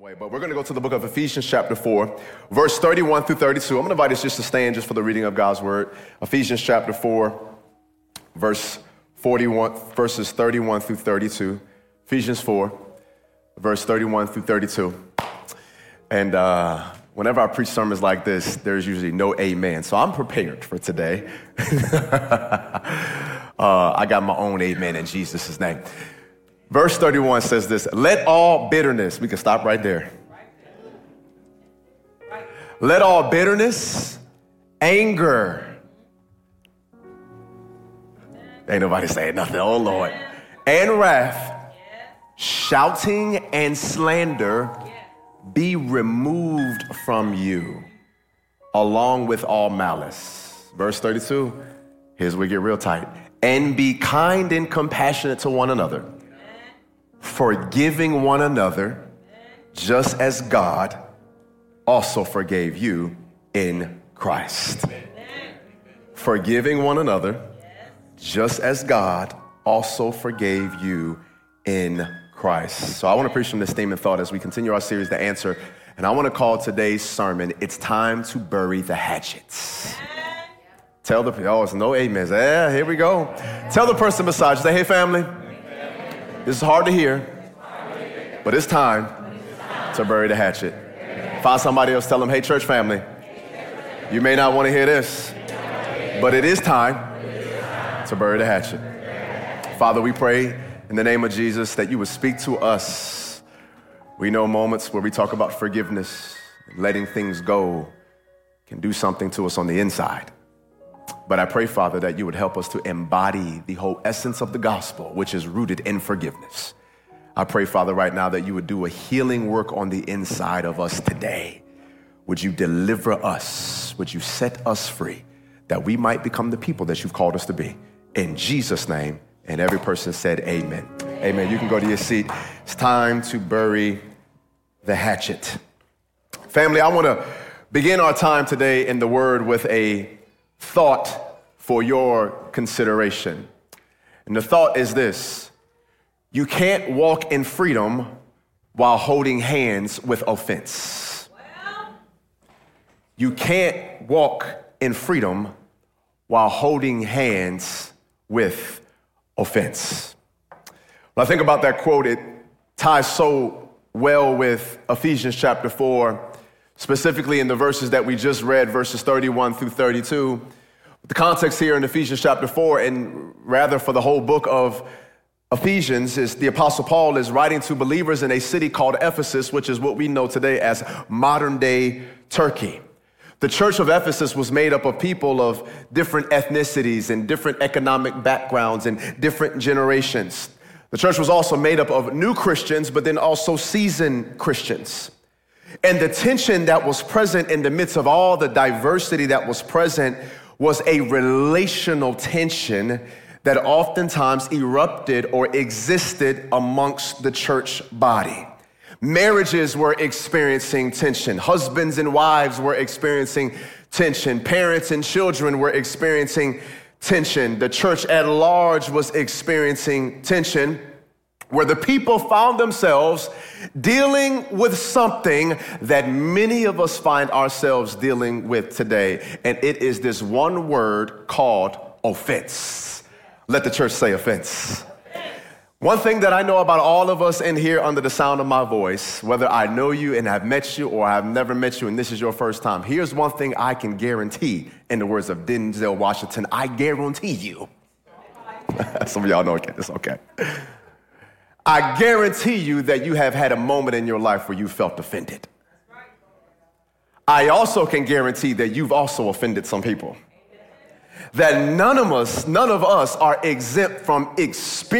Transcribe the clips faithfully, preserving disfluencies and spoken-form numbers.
way, but we're going to go to the book of Ephesians chapter four, verse thirty-one through thirty-two. I'm going to invite us just to stand just for the reading of God's word. Ephesians chapter four, verse forty-one, verses thirty-one through thirty-two. Ephesians four, verse thirty-one through thirty-two. And uh, whenever I preach sermons like this, there's usually no amen. So I'm prepared for today. uh, I got my own amen in Jesus' name. Verse thirty-one says this: let all bitterness, we can stop right there. Let all bitterness, anger, ain't nobody saying nothing, oh Lord, and wrath, shouting and slander be removed from you, along with all malice. Verse thirty-two, here's where we get real tight. And be kind and compassionate to one another, forgiving one another, just as God also forgave you in Christ. Forgiving one another, just as God also forgave you in Christ. So I want to preach from this theme and thought as we continue our series, The Answer. And I want to call today's sermon, It's Time to Bury the Hatchets. Tell the people, oh, it's no amens. Yeah, here we go. Tell the person beside you, say, hey, family. This is hard to hear, but it's time to bury the hatchet. Find somebody else, tell them, hey, church family, you may not want to hear this, but it is time to bury the hatchet. Father, we pray in the name of Jesus that you would speak to us. We know moments where we talk about forgiveness, letting things go can do something to us on the inside. But I pray, Father, that you would help us to embody the whole essence of the gospel, which is rooted in forgiveness. I pray, Father, right now that you would do a healing work on the inside of us today. Would you deliver us? Would you set us free that we might become the people that you've called us to be? In Jesus' name, and every person said amen. Amen. Amen. You can go to your seat. It's time to bury the hatchet. Family, I want to begin our time today in the Word with a thought for your consideration. And the thought is this: you can't walk in freedom while holding hands with offense. You can't walk in freedom while holding hands with offense. When I think about that quote, it ties so well with Ephesians chapter four, specifically in the verses that we just read, verses thirty-one through thirty-two. The context here in Ephesians chapter four, and rather for the whole book of Ephesians, is the Apostle Paul is writing to believers in a city called Ephesus, which is what we know today as modern day Turkey. The church of Ephesus was made up of people of different ethnicities and different economic backgrounds and different generations. The church was also made up of new Christians, but then also seasoned Christians. And the tension that was present in the midst of all the diversity that was present was a relational tension that oftentimes erupted or existed amongst the church body. Marriages were experiencing tension. Husbands and wives were experiencing tension. Parents and children were experiencing tension. The church at large was experiencing tension, where the people found themselves dealing with something that many of us find ourselves dealing with today. And it is this one word called offense. Let the church say offense. One thing that I know about all of us in here under the sound of my voice, whether I know you and have met you or I've never met you and this is your first time, here's one thing I can guarantee, in the words of Denzel Washington: I guarantee you. Some of y'all know it's okay. I guarantee you that you have had a moment in your life where you felt offended. I also can guarantee that you've also offended some people. That none of us, none of us are exempt from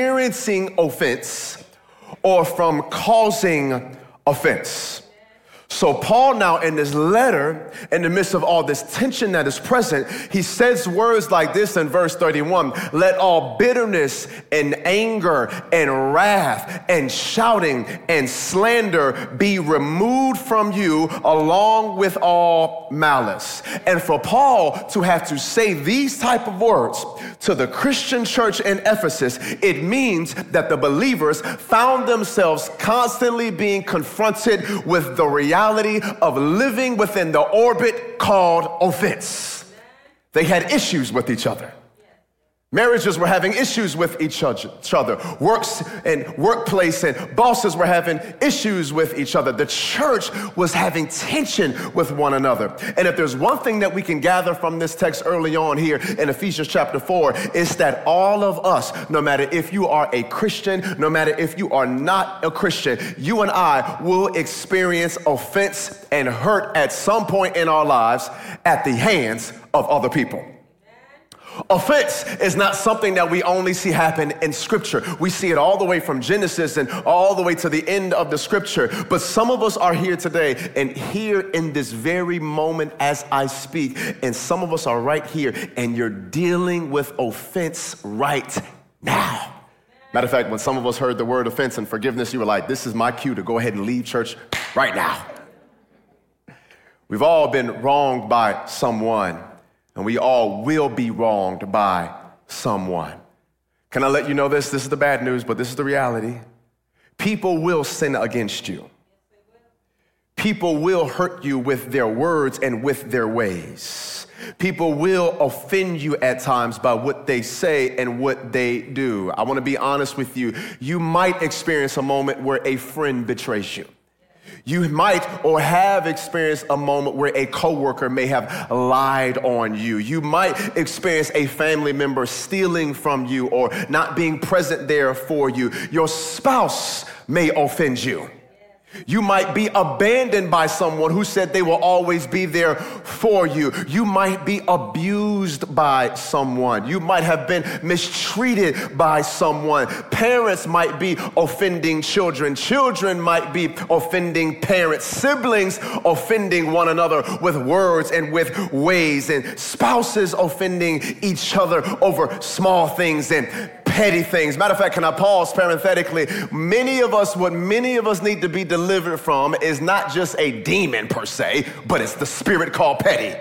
experiencing offense or from causing offense. So Paul now in this letter, in the midst of all this tension that is present, he says words like this in verse thirty-one, let all bitterness and anger and wrath and shouting and slander be removed from you along with all malice. And for Paul to have to say these type of words to the Christian church in Ephesus, it means that the believers found themselves constantly being confronted with the reality reality of living within the orbit called offense. They had issues with each other. Marriages were having issues with each other. Works and workplace and bosses were having issues with each other. The church was having tension with one another. And if there's one thing that we can gather from this text early on here in Ephesians chapter four, it's that all of us, no matter if you are a Christian, no matter if you are not a Christian, you and I will experience offense and hurt at some point in our lives at the hands of other people. Offense is not something that we only see happen in Scripture. We see it all the way from Genesis and all the way to the end of the Scripture. But some of us are here today and here in this very moment as I speak, and some of us are right here and you're dealing with offense right now. Matter of fact, when some of us heard the word offense and forgiveness, you were like, this is my cue to go ahead and leave church right now. We've all been wronged by someone. And we all will be wronged by someone. Can I let you know this? This is the bad news, but this is the reality. People will sin against you. People will hurt you with their words and with their ways. People will offend you at times by what they say and what they do. I want to be honest with you. You might experience a moment where a friend betrays you. You might or have experienced a moment where a coworker may have lied on you. You might experience a family member stealing from you or not being present there for you. Your spouse may offend you. You might be abandoned by someone who said they will always be there for you. You might be abused by someone. You might have been mistreated by someone. Parents might be offending children. Children might be offending parents. Siblings offending one another with words and with ways. And spouses offending each other over small things and petty things. Matter of fact, can I pause parenthetically? Many of us, what many of us need to be delivered from is not just a demon per se, but it's the spirit called petty.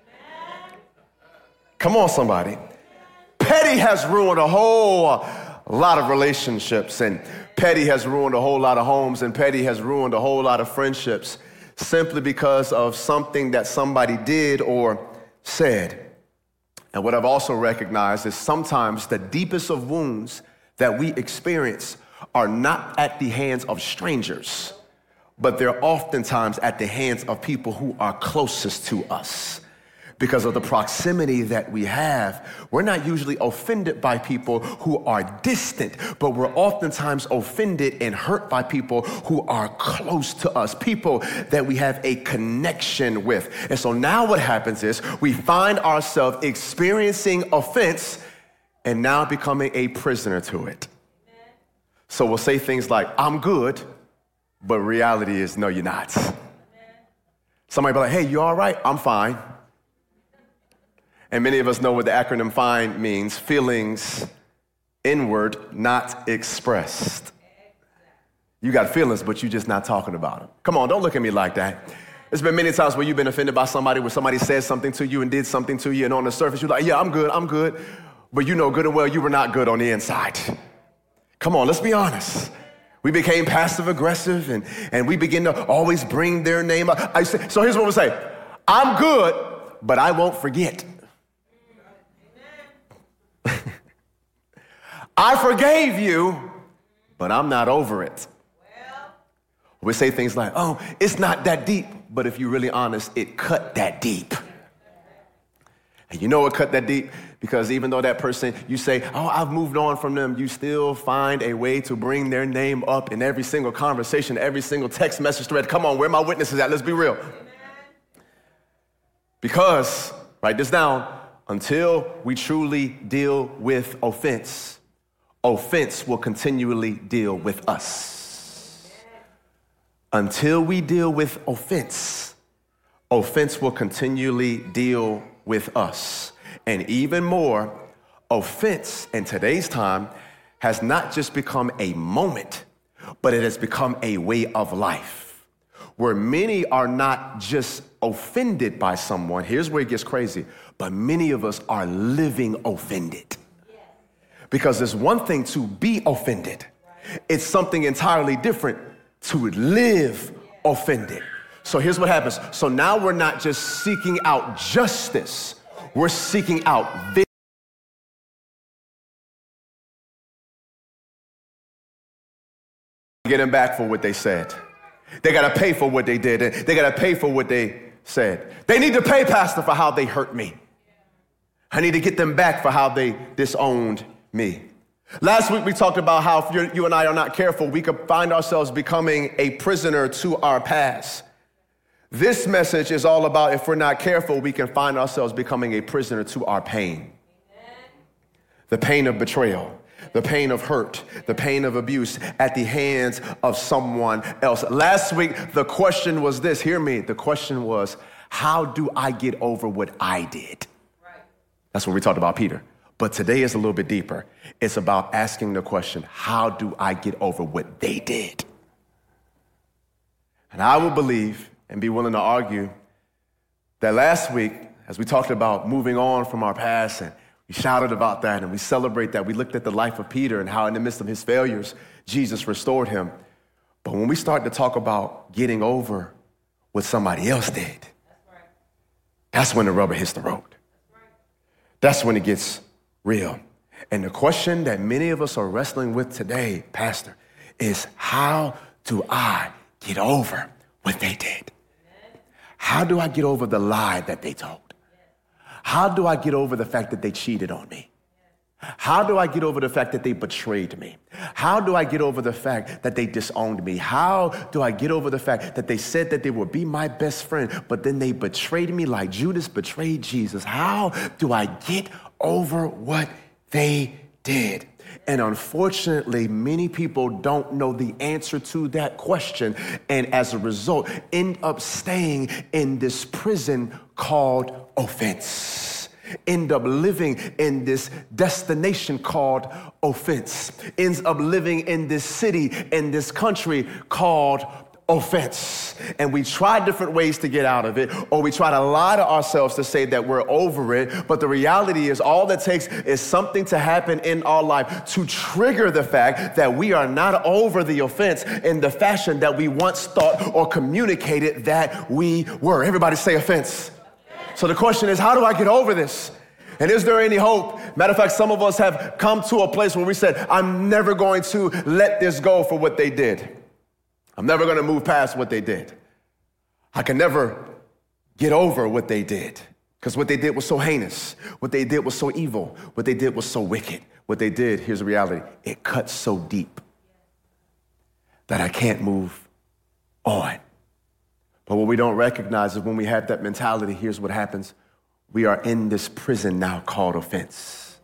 Come on, somebody. Petty has ruined a whole lot of relationships, and petty has ruined a whole lot of homes, and petty has ruined a whole lot of friendships simply because of something that somebody did or said. And what I've also recognized is sometimes the deepest of wounds that we experience are not at the hands of strangers, but they're oftentimes at the hands of people who are closest to us. Because of the proximity that we have, we're not usually offended by people who are distant, but we're oftentimes offended and hurt by people who are close to us, people that we have a connection with. And so now what happens is we find ourselves experiencing offense and now becoming a prisoner to it. So we'll say things like, I'm good, but reality is, no, you're not. Somebody be like, hey, you all right? I'm fine. And many of us know what the acronym FINE means, feelings inward, not expressed. You got feelings, but you're just not talking about them. Come on, don't look at me like that. There's been many times where you've been offended by somebody, where somebody said something to you and did something to you, and on the surface you're like, yeah, I'm good, I'm good. But you know good and well you were not good on the inside. Come on, let's be honest. We became passive aggressive, and, and we begin to always bring their name up. I say, so here's what we'll say. I'm good, but I won't forget. I forgave you, but I'm not over it. Well, we say things like, oh, it's not that deep. But if you're really honest, it cut that deep. And you know it cut that deep? Because even though that person, you say, oh, I've moved on from them, you still find a way to bring their name up in every single conversation, every single text message thread. Come on, where my witnesses at? Let's be real. Amen. Because, write this down, until we truly deal with offense, offense will continually deal with us. until we deal with offense, offense will continually deal with us. And even more, offense in today's time has not just become a moment, but it has become a way of life, where many are not just offended by someone. Here's where it gets crazy. But many of us are living offended. Because it's one thing to be offended. It's something entirely different to live offended. So here's what happens. So now we're not just seeking out justice. We're seeking out vengeance. Get them back for what they said. They got to pay for what they did. They got to pay for what they said. They need to pay, Pastor, for how they hurt me. I need to get them back for how they disowned me. Last week, we talked about how if you're, you and I are not careful, we could find ourselves becoming a prisoner to our past. This message is all about if we're not careful, we can find ourselves becoming a prisoner to our pain. The pain of betrayal, the pain of hurt, the pain of abuse at the hands of someone else. Last week, the question was this. Hear me. The question was, how do I get over what I did? Right. That's what we talked about, Peter. But today is a little bit deeper. It's about asking the question, how do I get over what they did? And I will believe and be willing to argue that last week, as we talked about moving on from our past, and we shouted about that and we celebrate that, we looked at the life of Peter and how in the midst of his failures, Jesus restored him. But when we start to talk about getting over what somebody else did, that's, right. That's when the rubber hits the road. That's, right. That's when it gets real. And the question that many of us are wrestling with today, Pastor, is how do I get over what they did? How do I get over the lie that they told? How do I get over the fact that they cheated on me? How do I get over the fact that they betrayed me? How do I get over the fact that they disowned me? How do I get over the fact that they said that they would be my best friend, but then they betrayed me like Judas betrayed Jesus? How do I get over what they did? And unfortunately, many people don't know the answer to that question, and as a result, end up staying in this prison called offense. End up living in this destination called offense. Ends up living in this city, in this country called offense. And we try different ways to get out of it, or we try to lie to ourselves to say that we're over it. But the reality is all that takes is something to happen in our life to trigger the fact that we are not over the offense in the fashion that we once thought or communicated that we were. Everybody say offense. So the question is, how do I get over this? And is there any hope? Matter of fact, some of us have come to a place where we said, I'm never going to let this go for what they did. I'm never going to move past what they did. I can never get over what they did because what they did was so heinous. What they did was so evil. What they did was so wicked. What they did, here's the reality, it cuts so deep that I can't move on. But what we don't recognize is when we have that mentality, here's what happens. We are in this prison now called offense.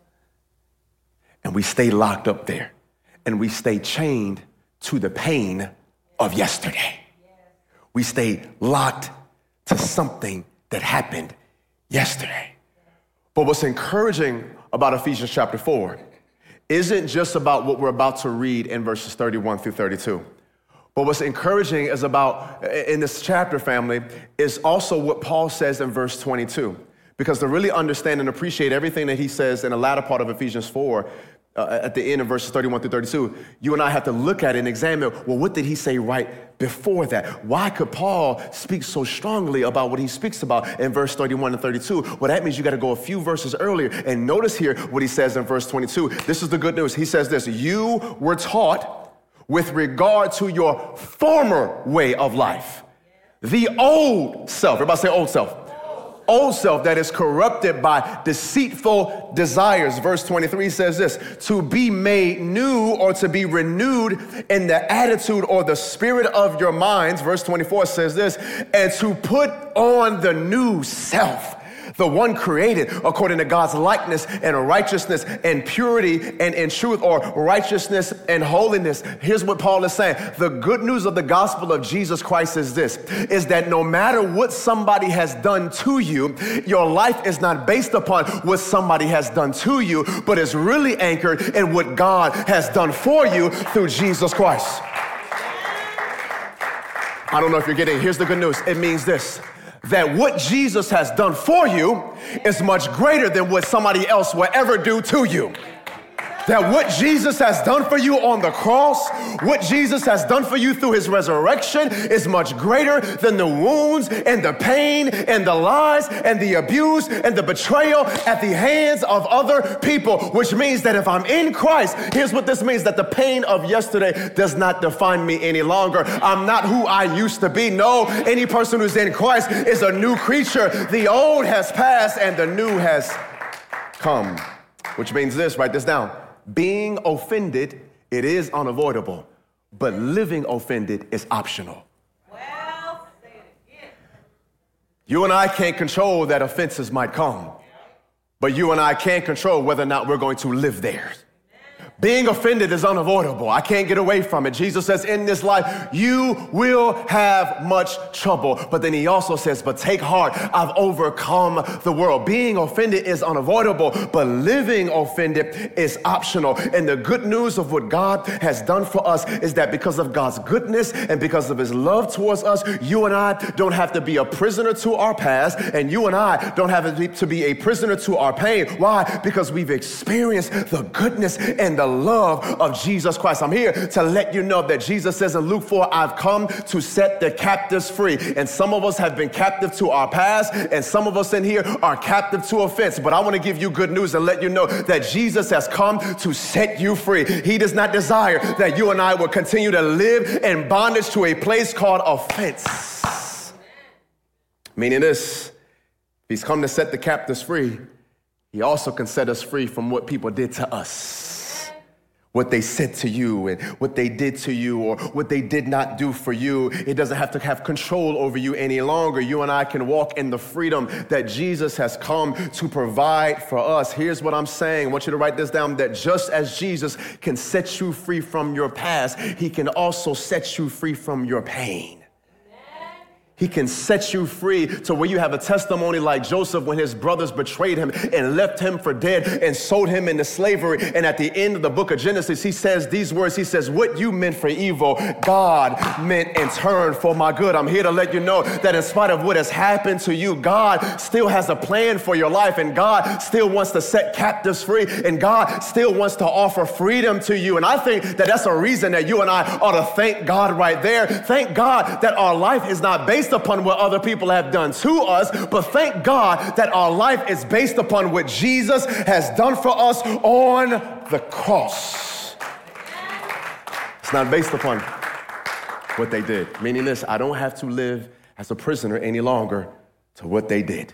And we stay locked up there. And we stay chained to the pain of yesterday. We stay locked to something that happened yesterday. But what's encouraging about Ephesians chapter four isn't just about what we're about to read in verses thirty-one through thirty-two. But what's encouraging is about, in this chapter, family, is also what Paul says in verse twenty-two. Because to really understand and appreciate everything that he says in the latter part of Ephesians four, uh, at the end of verses thirty-one through thirty-two, you and I have to look at it and examine, well, what did he say right before that? Why could Paul speak so strongly about what he speaks about in verse thirty-one and thirty-two? Well, that means you got to go a few verses earlier. And notice here what he says in verse twenty-two. This is the good news. He says this, you were taught with regard to your former way of life, the old self. Everybody say old self. Old self that is corrupted by deceitful desires. Verse twenty-three says this, to be made new or to be renewed in the attitude or the spirit of your minds. Verse twenty-four says this, and to put on the new self The one created according to God's likeness and righteousness and purity and in truth, or righteousness and holiness. Here's what Paul is saying. The good news of the gospel of Jesus Christ is this, is that no matter what somebody has done to you, your life is not based upon what somebody has done to you, but is really anchored in what God has done for you through Jesus Christ. I don't know if you're getting it. Here's the good news. It means this, that what Jesus has done for you is much greater than what somebody else will ever do to you. That what Jesus has done for you on the cross, what Jesus has done for you through his resurrection is much greater than the wounds and the pain and the lies and the abuse and the betrayal at the hands of other people, which means that if I'm in Christ, here's what this means, that the pain of yesterday does not define me any longer. I'm not who I used to be. No, any person who's in Christ is a new creature. The old has passed and the new has come, which means this, write this down. Being offended, it is unavoidable, but living offended is optional. Well, say it again. You and I can't control that offenses might come, but you and I can't control whether or not we're going to live there. Being offended is unavoidable. I can't get away from it. Jesus says, in this life, you will have much trouble. But then he also says, but take heart, I've overcome the world. Being offended is unavoidable, but living offended is optional. And the good news of what God has done for us is that because of God's goodness and because of his love towards us, you and I don't have to be a prisoner to our past, and you and I don't have to be a prisoner to our pain. Why? Because we've experienced the goodness and the love of Jesus Christ. I'm here to let you know that Jesus says in Luke four, I've come to set the captives free. And some of us have been captive to our past, and some of us in here are captive to offense. But I want to give you good news and let you know that Jesus has come to set you free. He does not desire that you and I will continue to live in bondage to a place called offense. Meaning this, he's come to set the captives free. He also can set us free from what people did to us. What they said to you and what they did to you or what they did not do for you. It doesn't have to have control over you any longer. You and I can walk in the freedom that Jesus has come to provide for us. Here's what I'm saying. I want you to write this down, that just as Jesus can set you free from your past, he can also set you free from your pain. He can set you free to where you have a testimony like Joseph when his brothers betrayed him and left him for dead and sold him into slavery. And at the end of the book of Genesis, he says these words. He says, what you meant for evil, God meant in turn for my good. I'm here to let you know that in spite of what has happened to you, God still has a plan for your life, and God still wants to set captives free, and God still wants to offer freedom to you. And I think that that's a reason that you and I ought to thank God right there. Thank God that our life is not based upon what other people have done to us, but thank God that our life is based upon what Jesus has done for us on the cross. It's not based upon what they did. Meaning this, I don't have to live as a prisoner any longer to what they did.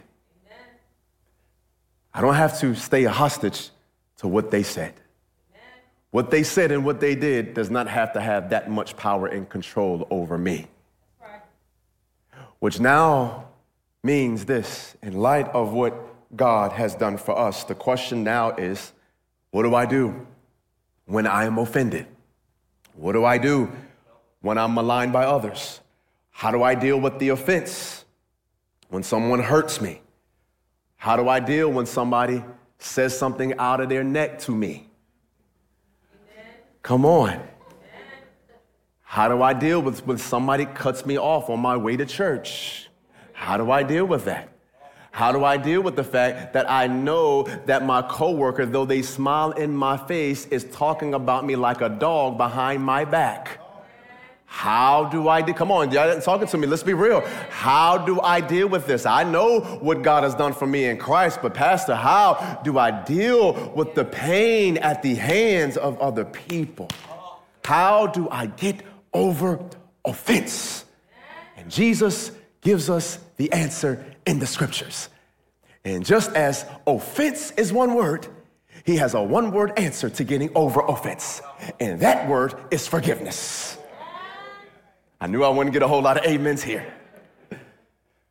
I don't have to stay a hostage to what they said. What they said and what they did does not have to have that much power and control over me. Which now means this, in light of what God has done for us, the question now is, what do I do when I am offended? What do I do when I'm maligned by others? How do I deal with the offense when someone hurts me? How do I deal when somebody says something out of their neck to me? Amen. Come on. How do I deal with when somebody cuts me off on my way to church? How do I deal with that? How do I deal with the fact that I know that my coworker, though they smile in my face, is talking about me like a dog behind my back? How do I do? Come on, y'all talking to me. Let's be real. How do I deal with this? I know what God has done for me in Christ, but Pastor, how do I deal with the pain at the hands of other people? How do I get over offense? And Jesus gives us the answer in the scriptures. And just as offense is one word, he has a one-word answer to getting over offense. And that word is forgiveness. I knew I wouldn't get a whole lot of amens here.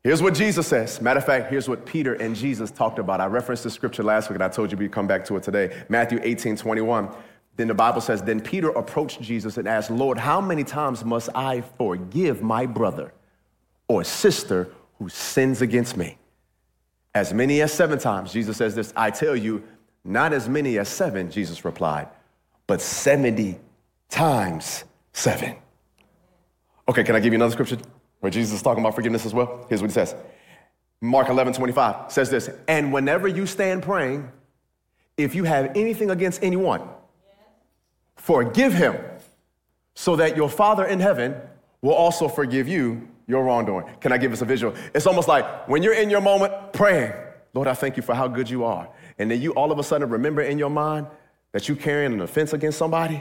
Here's what Jesus says. Matter of fact, here's what Peter and Jesus talked about. I referenced the scripture last week, and I told you we'd come back to it today. Matthew eighteen twenty-one. Then the Bible says, then Peter approached Jesus and asked, Lord, how many times must I forgive my brother or sister who sins against me? As many as seven times. Jesus says this, I tell you, not as many as seven, Jesus replied, but seventy times seven. Okay, can I give you another scripture where Jesus is talking about forgiveness as well? Here's what he says. Mark eleven twenty-five says this, and whenever you stand praying, if you have anything against anyone, forgive him so that your Father in heaven will also forgive you your wrongdoing. Can I give us a visual? It's almost like when you're in your moment praying, Lord, I thank you for how good you are. And then you all of a sudden remember in your mind that you're carrying an offense against somebody.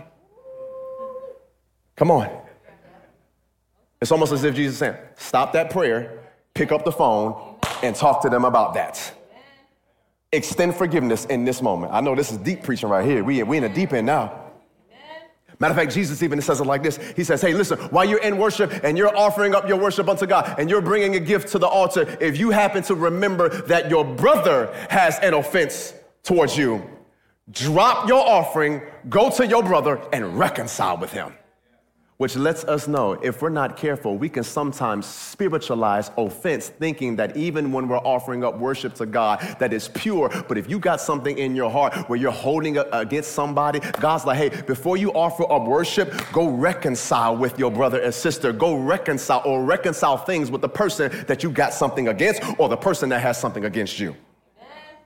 Come on. It's almost as if Jesus is saying, stop that prayer, pick up the phone, and talk to them about that. Extend forgiveness in this moment. I know this is deep preaching right here. We, we in a deep end now. Matter of fact, Jesus even says it like this. He says, hey, listen, while you're in worship and you're offering up your worship unto God and you're bringing a gift to the altar, if you happen to remember that your brother has an offense towards you, drop your offering, go to your brother and reconcile with him. Which lets us know if we're not careful, we can sometimes spiritualize offense, thinking that even when we're offering up worship to God, that is pure. But if you got something in your heart where you're holding against somebody, God's like, hey, before you offer up worship, go reconcile with your brother and sister. Go reconcile or reconcile things with the person that you got something against or the person that has something against you. Amen.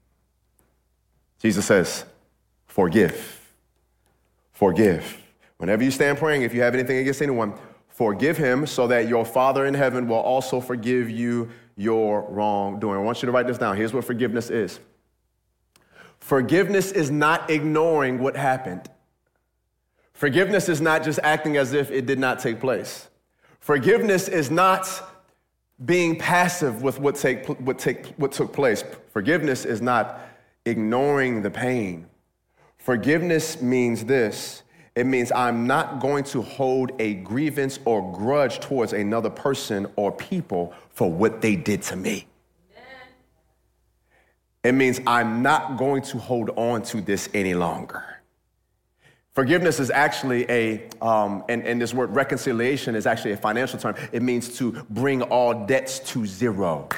Jesus says, forgive. Forgive. Whenever you stand praying, if you have anything against anyone, forgive him so that your Father in heaven will also forgive you your wrongdoing. I want you to write this down. Here's what forgiveness is. Forgiveness is not ignoring what happened. Forgiveness is not just acting as if it did not take place. Forgiveness is not being passive with what, take, what, take, what took place. Forgiveness is not ignoring the pain. Forgiveness means this. It means I'm not going to hold a grievance or grudge towards another person or people for what they did to me. It means I'm not going to hold on to this any longer. Forgiveness is actually a, um, and, and this word reconciliation is actually a financial term. It means to bring all debts to zero.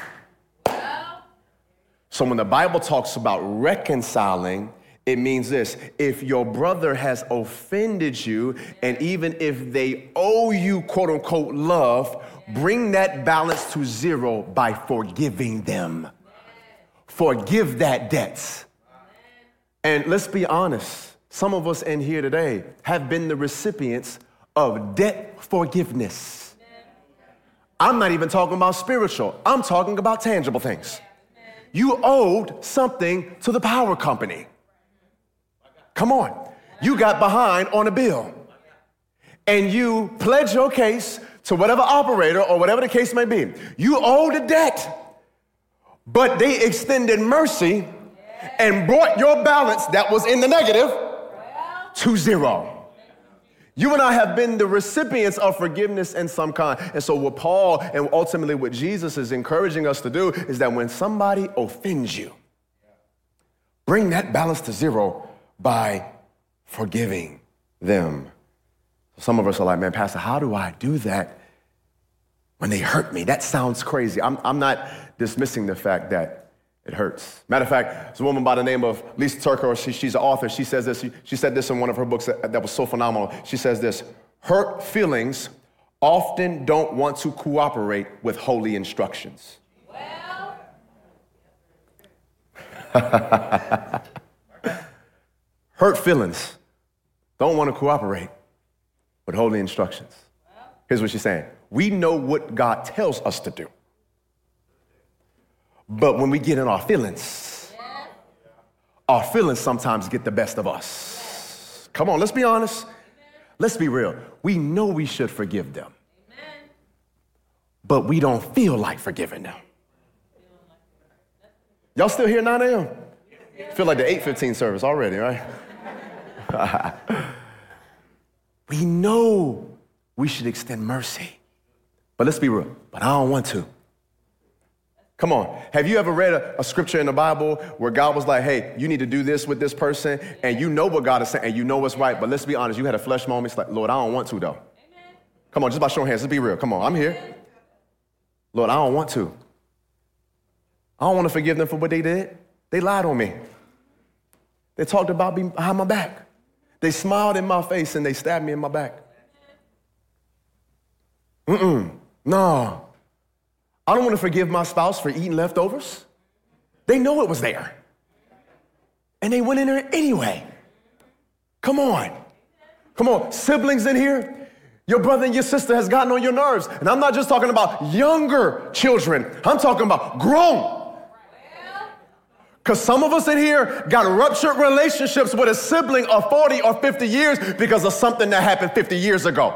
So when the Bible talks about reconciling, it means this, if your brother has offended you, and even if they owe you, quote unquote, love, bring that balance to zero by forgiving them. Forgive that debt. And let's be honest, some of us in here today have been the recipients of debt forgiveness. I'm not even talking about spiritual, I'm talking about tangible things. You owed something to the power company. Come on. You got behind on a bill and you pledged your case to whatever operator or whatever the case may be. You owed a debt, but they extended mercy and brought your balance that was in the negative to zero. You and I have been the recipients of forgiveness in some kind. And so what Paul and ultimately what Jesus is encouraging us to do is that when somebody offends you, bring that balance to zero by forgiving them. Some of us are like, man, Pastor, how do I do that when they hurt me? That sounds crazy. I'm, I'm not dismissing the fact that it hurts. Matter of fact, there's a woman by the name of Lisa Turker. She, she's an author. She says this. She, she said this in one of her books that, that was so phenomenal. She says this, hurt feelings often don't want to cooperate with holy instructions. Well. Hurt feelings don't want to cooperate with holy instructions. Here's what she's saying. We know what God tells us to do. But when we get in our feelings, our feelings sometimes get the best of us. Come on, let's be honest. Let's be real. We know we should forgive them. But we don't feel like forgiving them. Y'all still here nine a.m.? Feel like the eight fifteen service already, right? We know we should extend mercy, but let's be real, but I don't want to. Come on. Have you ever read a, a scripture in the Bible where God was like, hey, you need to do this with this person, and you know what God is saying, and you know what's right, but let's be honest, you had a flesh moment. It's like, Lord, I don't want to, though. Amen. Come on, just by showing hands, let's be real. Come on, I'm here. Lord, I don't want to. I don't want to forgive them for what they did. They lied on me. They talked about me behind my back. They smiled in my face, and they stabbed me in my back. Mm-mm, no. I don't want to forgive my spouse for eating leftovers. They know it was there. And they went in there anyway. Come on. Come on. Siblings in here, your brother and your sister has gotten on your nerves. And I'm not just talking about younger children. I'm talking about grown. Because some of us in here got ruptured relationships with a sibling of forty or fifty years because of something that happened fifty years ago.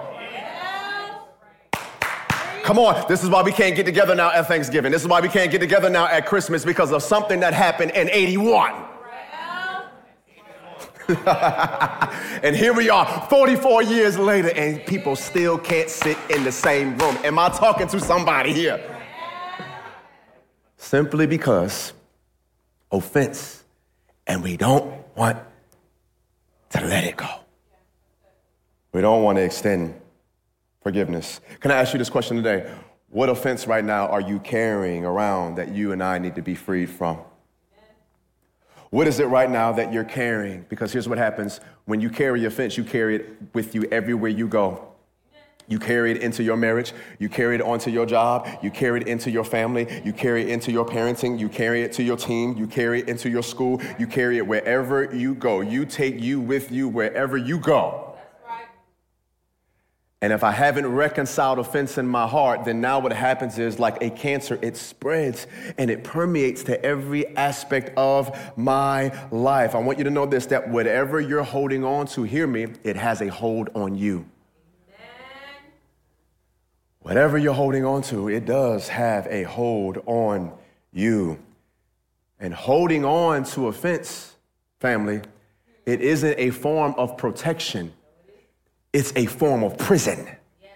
Come on, this is why we can't get together now at Thanksgiving. This is why we can't get together now at Christmas, because of something that happened in eighty-one. And here we are, forty-four years later, and people still can't sit in the same room. Am I talking to somebody here? Simply because offense, and we don't want to let it go. We don't want to extend forgiveness. Can I ask you this question today? What offense right now are you carrying around that you and I need to be freed from? What is it right now that you're carrying? Because here's what happens. When you carry offense, you carry it with you everywhere you go. You carry it into your marriage. You carry it onto your job. You carry it into your family. You carry it into your parenting. You carry it to your team. You carry it into your school. You carry it wherever you go. You take you with you wherever you go. And if I haven't reconciled offense in my heart, then now what happens is, like a cancer, it spreads and it permeates to every aspect of my life. I want you to know this, that whatever you're holding on to, hear me, it has a hold on you. Amen. Whatever you're holding on to, it does have a hold on you. And holding on to offense, family, it isn't a form of protection. It's a form of prison. Yes.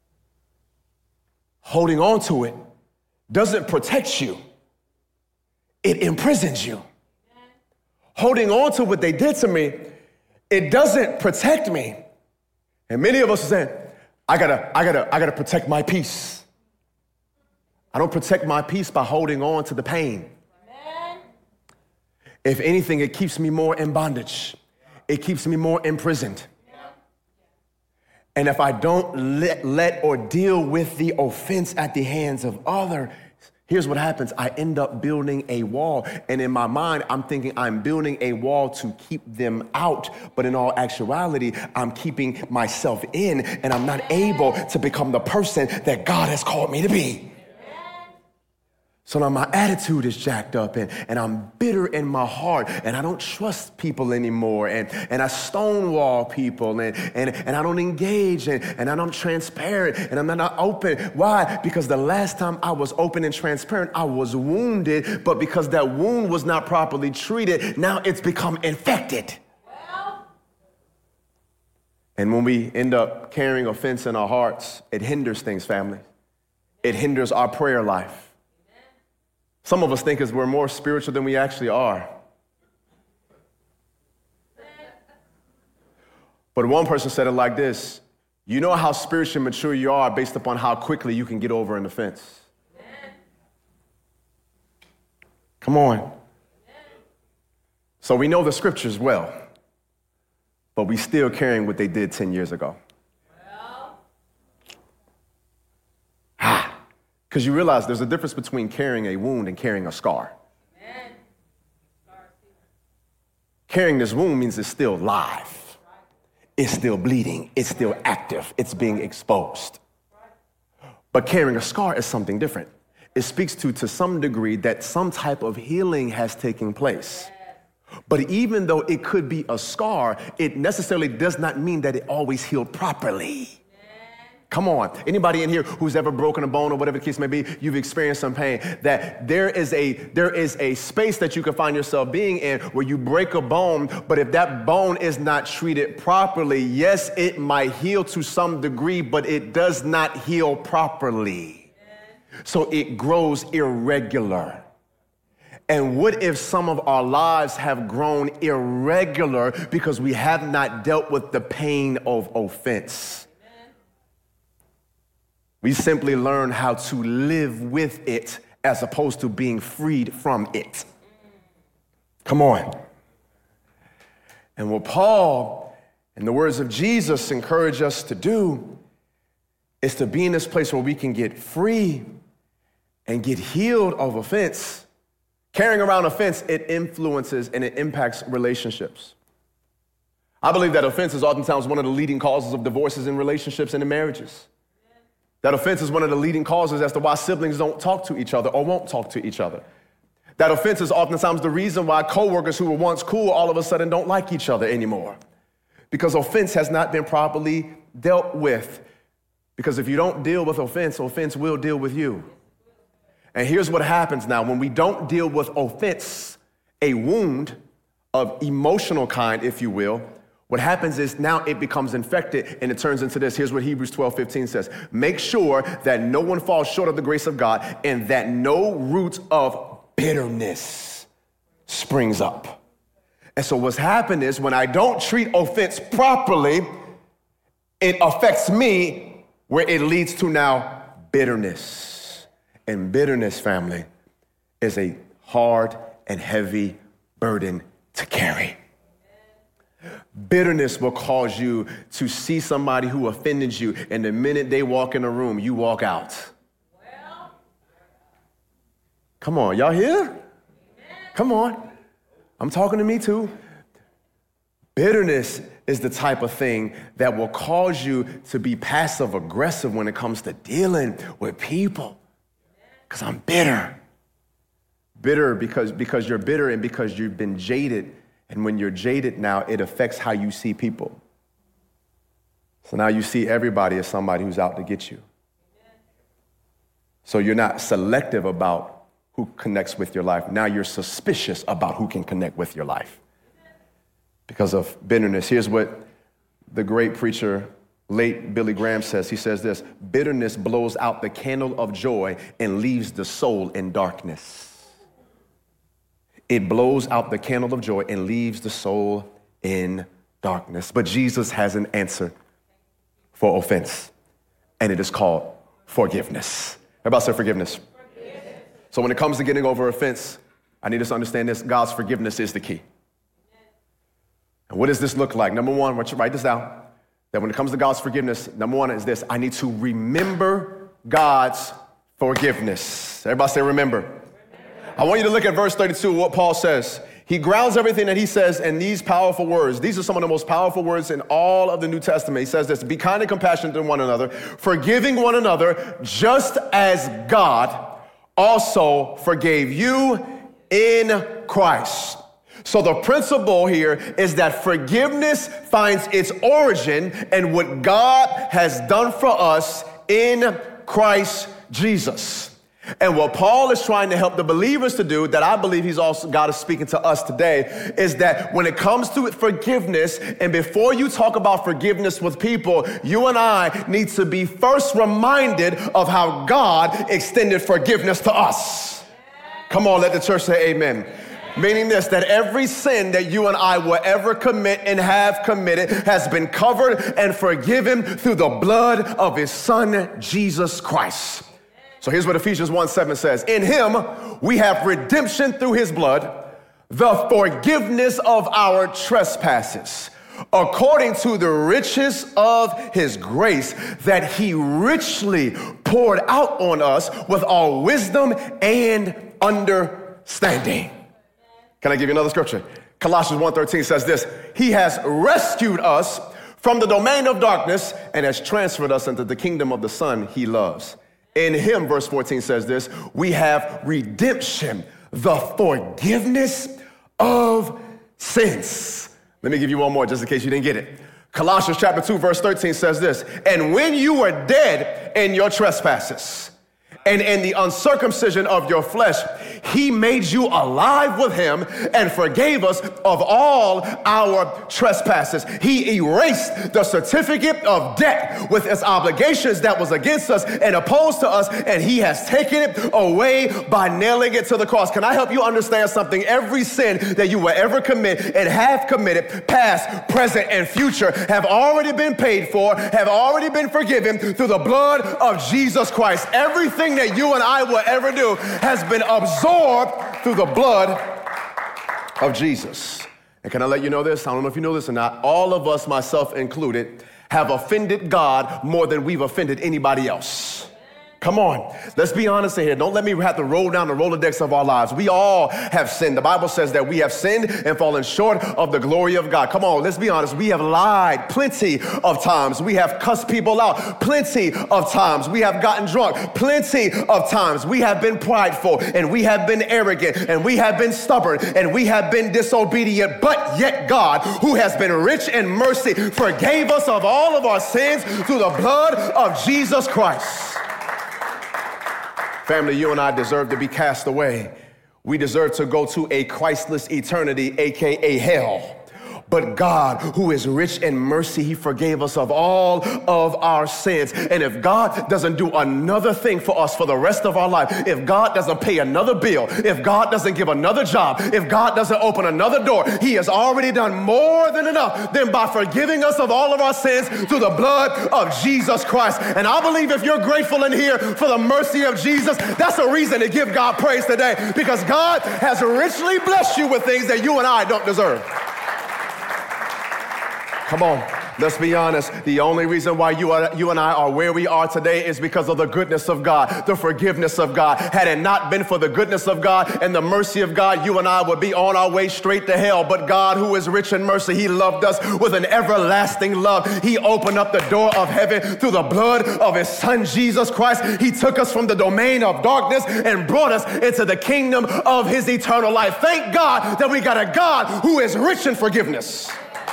Holding on to it doesn't protect you. It imprisons you. Yes. Holding on to what they did to me, it doesn't protect me. And many of us are saying, I gotta, I gotta, I gotta protect my peace. I don't protect my peace by holding on to the pain. Amen. If anything, it keeps me more in bondage. It keeps me more imprisoned. And if I don't let, let or deal with the offense at the hands of others, here's what happens. I end up building a wall. And in my mind, I'm thinking I'm building a wall to keep them out. But in all actuality, I'm keeping myself in, and I'm not able to become the person that God has called me to be. So now my attitude is jacked up, and, and I'm bitter in my heart, and I don't trust people anymore, and, and I stonewall people, and, and, and I don't engage, and, and I'm not transparent, and I'm not open. Why? Because the last time I was open and transparent, I was wounded, but because that wound was not properly treated, now it's become infected. Well. And when we end up carrying offense in our hearts, it hinders things, family. It hinders our prayer life. Some of us think we're more spiritual than we actually are. But one person said it like this: you know how spiritually mature you are based upon how quickly you can get over an offense. Come on. So we know the scriptures well, but we still carrying what they did ten years ago. Because you realize there's a difference between carrying a wound and carrying a scar. Amen. Carrying this wound means it's still live. It's still bleeding. It's still active. It's being exposed. But carrying a scar is something different. It speaks to, to some degree, that some type of healing has taken place. But even though it could be a scar, it necessarily does not mean that it always healed properly. Come on. Anybody in here who's ever broken a bone or whatever the case may be, you've experienced some pain, that there is a there is a space that you can find yourself being in where you break a bone, but if that bone is not treated properly, yes, it might heal to some degree, but it does not heal properly. So it grows irregular. And what if some of our lives have grown irregular because we have not dealt with the pain of offense? We simply learn how to live with it as opposed to being freed from it. Come on. And what Paul and the words of Jesus encourage us to do is to be in this place where we can get free and get healed of offense. Carrying around offense, it influences and it impacts relationships. I believe that offense is oftentimes one of the leading causes of divorces in relationships and in marriages. That offense is one of the leading causes as to why siblings don't talk to each other or won't talk to each other. That offense is oftentimes the reason why coworkers who were once cool all of a sudden don't like each other anymore. Because offense has not been properly dealt with. Because if you don't deal with offense, offense will deal with you. And here's what happens now. When we don't deal with offense, a wound of emotional kind, if you will, what happens is now it becomes infected and it turns into this. Here's what Hebrews twelve fifteen says. Make sure that no one falls short of the grace of God and that no root of bitterness springs up. And so what's happened is when I don't treat offense properly, it affects me where it leads to now bitterness. And bitterness, family, is a hard and heavy burden to carry. Bitterness will cause you to see somebody who offended you, and the minute they walk in the room, you walk out. Well, come on, y'all here? Amen. Come on. I'm talking to me too. Bitterness is the type of thing that will cause you to be passive aggressive when it comes to dealing with people. Because I'm bitter. Bitter because, because you're bitter and because you've been jaded. And when you're jaded now, it affects how you see people. So now you see everybody as somebody who's out to get you. So you're not selective about who connects with your life. Now you're suspicious about who can connect with your life because of bitterness. Here's what the great preacher, late Billy Graham, says. He says this: bitterness blows out the candle of joy and leaves the soul in darkness. It blows out the candle of joy and leaves the soul in darkness. But Jesus has an answer for offense, and it is called forgiveness. Everybody say forgiveness. Forgiveness. So when it comes to getting over offense, I need us to understand this: God's forgiveness is the key. And what does this look like? Number one, write this down. That when it comes to God's forgiveness, number one is this: I need to remember God's forgiveness. Everybody say remember. remember. I want you to look at verse thirty-two, what Paul says. He grounds everything that he says in these powerful words. These are some of the most powerful words in all of the New Testament. He says this: be kind and compassionate to one another, forgiving one another, just as God also forgave you in Christ. So the principle here is that forgiveness finds its origin in what God has done for us in Christ Jesus. And what Paul is trying to help the believers to do, that I believe he's also, God is speaking to us today, is that when it comes to forgiveness, and before you talk about forgiveness with people, you and I need to be first reminded of how God extended forgiveness to us. Come on, let the church say amen. Meaning this, that every sin that you and I will ever commit and have committed has been covered and forgiven through the blood of his son, Jesus Christ. So here's what Ephesians one seven says. In him, we have redemption through his blood, the forgiveness of our trespasses, according to the riches of his grace that he richly poured out on us with all wisdom and understanding. Can I give you another scripture? Colossians one thirteen says this: he has rescued us from the domain of darkness and has transferred us into the kingdom of the Son he loves. In him, verse fourteen says this: we have redemption, the forgiveness of sins. Let me give you one more just in case you didn't get it. Colossians chapter two, verse thirteen says this: and when you were dead in your trespasses and in the uncircumcision of your flesh, he made you alive with him and forgave us of all our trespasses. He erased the certificate of debt with its obligations that was against us and opposed to us, and he has taken it away by nailing it to the cross. Can I help you understand something? Every sin that you will ever commit and have committed, past, present, and future, have already been paid for, have already been forgiven through the blood of Jesus Christ. Everything that you and I will ever do has been absorbed through the blood of Jesus. And can I let you know this? I don't know if you know this or not. All of us, myself included, have offended God more than we've offended anybody else. Come on, let's be honest in here. Don't let me have to roll down the Rolodex of our lives. We all have sinned. The Bible says that we have sinned and fallen short of the glory of God. Come on, let's be honest. We have lied plenty of times. We have cussed people out plenty of times. We have gotten drunk plenty of times. We have been prideful and we have been arrogant and we have been stubborn and we have been disobedient. But yet God, who has been rich in mercy, forgave us of all of our sins through the blood of Jesus Christ. Family, you and I deserve to be cast away. We deserve to go to a Christless eternity, A K A hell. But God, who is rich in mercy, he forgave us of all of our sins. And if God doesn't do another thing for us for the rest of our life, if God doesn't pay another bill, if God doesn't give another job, if God doesn't open another door, he has already done more than enough than by forgiving us of all of our sins through the blood of Jesus Christ. And I believe if you're grateful in here for the mercy of Jesus, that's a reason to give God praise today, because God has richly blessed you with things that you and I don't deserve. Come on, let's be honest. The only reason why you, are, you and I are where we are today is because of the goodness of God, the forgiveness of God. Had it not been for the goodness of God and the mercy of God, you and I would be on our way straight to hell. But God, who is rich in mercy, he loved us with an everlasting love. He opened up the door of heaven through the blood of his son, Jesus Christ. He took us from the domain of darkness and brought us into the kingdom of his eternal life. Thank God that we got a God who is rich in forgiveness.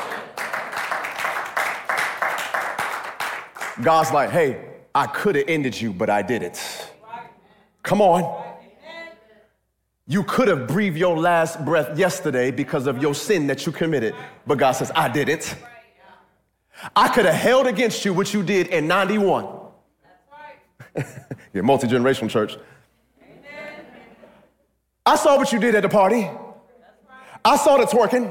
God's like, hey, I could have ended you, but I didn't. Come on. You could have breathed your last breath yesterday because of your sin that you committed, but God says, I didn't. I could have held against you what you did in ninety-one. You're multi-generational church. I saw what you did at the party. I saw the twerking.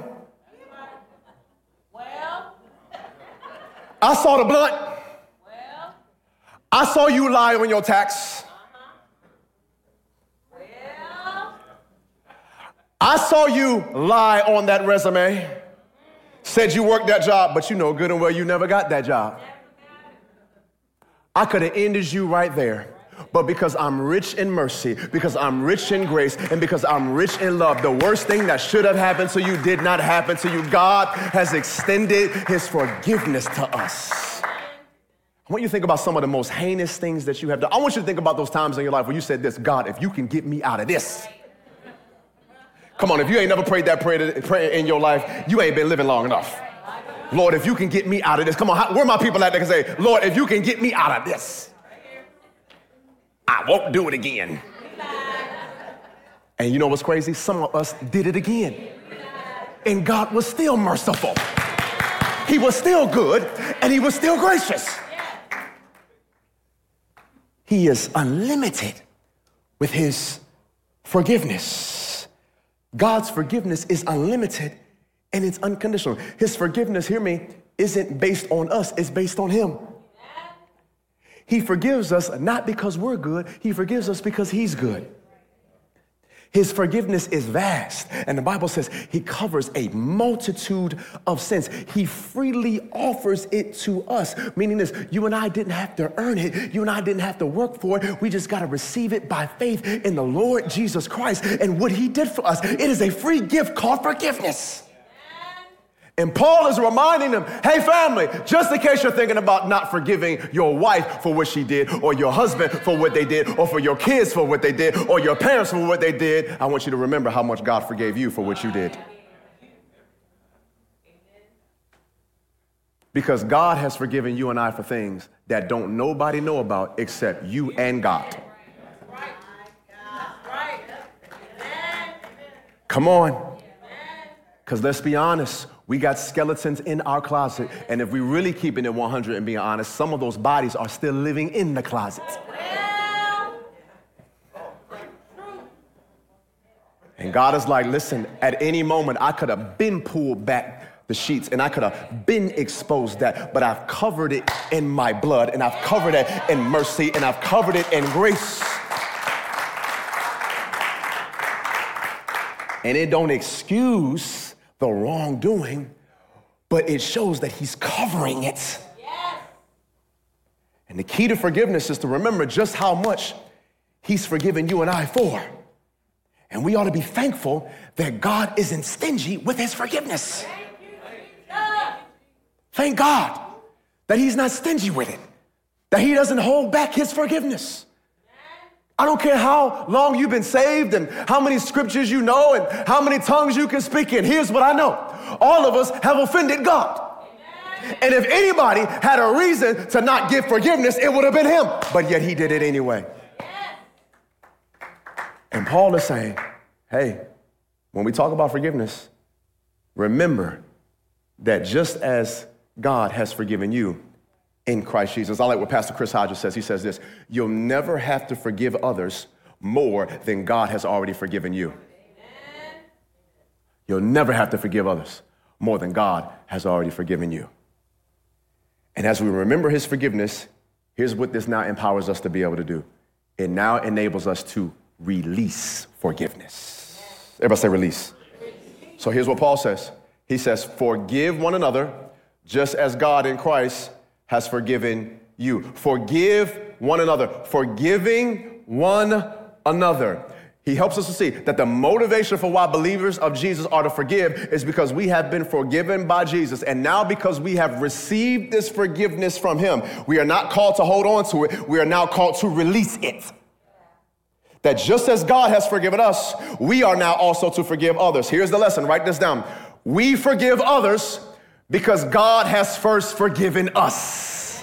I saw the blunt. I saw you lie on your tax. Well. I saw you lie on that resume. Said you worked that job, but you know good and well you never got that job. I could have ended you right there. But because I'm rich in mercy, because I'm rich in grace, and because I'm rich in love, the worst thing that should have happened to you did not happen to you. God has extended his forgiveness to us. I want you to think about some of the most heinous things that you have done. I want you to think about those times in your life where you said this, God, if you can get me out of this. Come on, if you ain't never prayed that prayer, prayer in your life, you ain't been living long enough. Lord, if you can get me out of this. Come on, how, where are my people at that can say, Lord, if you can get me out of this, I won't do it again. And you know what's crazy? Some of us did it again. And God was still merciful. He was still good, and he was still gracious. He is unlimited with his forgiveness. God's forgiveness is unlimited and it's unconditional. His forgiveness, hear me, isn't based on us, it's based on him. He forgives us not because we're good, he forgives us because he's good. His forgiveness is vast, and the Bible says he covers a multitude of sins. He freely offers it to us, meaning this, you and I didn't have to earn it. You and I didn't have to work for it. We just got to receive it by faith in the Lord Jesus Christ and what he did for us. It is a free gift called forgiveness. And Paul is reminding them, hey, family, just in case you're thinking about not forgiving your wife for what she did, or your husband for what they did, or for your kids for what they did, or your parents for what they did, I want you to remember how much God forgave you for what you did. Because God has forgiven you and I for things that don't nobody know about except you and God. Come on. Because let's be honest, we got skeletons in our closet. And if we really keeping it one hundred and being honest, some of those bodies are still living in the closet. And God is like, listen, at any moment, I could have been pulled back the sheets and I could have been exposed that, but I've covered it in my blood and I've covered it in mercy and I've covered it in grace. And it don't excuse the wrongdoing, but it shows that he's covering it. Yes. And the key to forgiveness is to remember just how much he's forgiven you and I for. And we ought to be thankful that God isn't stingy with his forgiveness. Thank God that he's not stingy with it, that he doesn't hold back his forgiveness. I don't care how long you've been saved and how many scriptures you know and how many tongues you can speak in. Here's what I know. All of us have offended God. And if anybody had a reason to not give forgiveness, it would have been him. But yet he did it anyway. And Paul is saying, hey, when we talk about forgiveness, remember that just as God has forgiven you in Christ Jesus. I like what Pastor Chris Hodges says. He says this, you'll never have to forgive others more than God has already forgiven you. Amen. You'll never have to forgive others more than God has already forgiven you. And as we remember his forgiveness, here's what this now empowers us to be able to do. It now enables us to release forgiveness. Everybody say release. So here's what Paul says. He says, forgive one another just as God in Christ has forgiven you. Forgive one another. Forgiving one another. He helps us to see that the motivation for why believers of Jesus are to forgive is because we have been forgiven by Jesus. And now because we have received this forgiveness from him, we are not called to hold on to it. We are now called to release it. That just as God has forgiven us, we are now also to forgive others. Here's the lesson. Write this down. We forgive others because God has first forgiven us.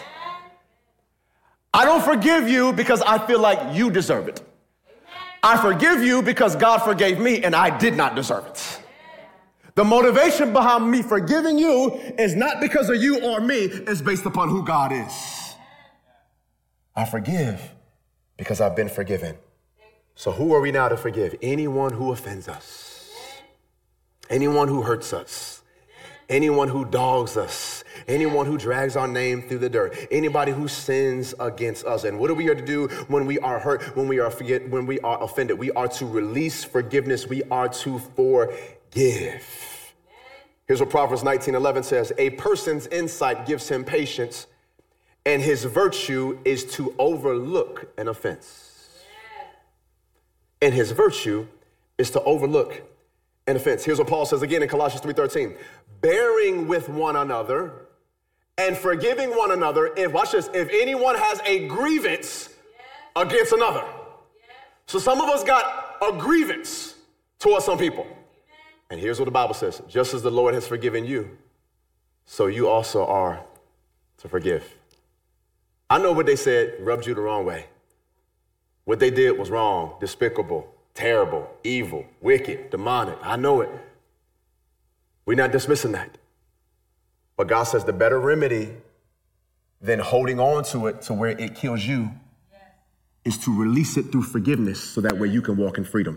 I don't forgive you because I feel like you deserve it. I forgive you because God forgave me and I did not deserve it. The motivation behind me forgiving you is not because of you or me, it's based upon who God is. I forgive because I've been forgiven. So who are we now to forgive? Anyone who offends us, anyone who hurts us, anyone who dogs us, anyone who drags our name through the dirt, anybody who sins against us. And what are we are to do when we are hurt, when we are forget, when we are offended? We are to release forgiveness. We are to forgive. Here's what Proverbs nineteen eleven says. A person's insight gives him patience, and his virtue is to overlook an offense. And his virtue is to overlook an offense. Here's what Paul says again in Colossians three thirteen. Bearing with one another and forgiving one another, if, watch this, if anyone has a grievance yes. against another. Yes. So some of us got a grievance towards some people. Amen. And here's what the Bible says. Just as the Lord has forgiven you, so you also are to forgive. I know what they said rubbed you the wrong way. What they did was wrong, despicable, terrible, evil, wicked, demonic. I know it. We're not dismissing that. But God says the better remedy than holding on to it to where it kills you yes. is to release it through forgiveness so that way you can walk in freedom.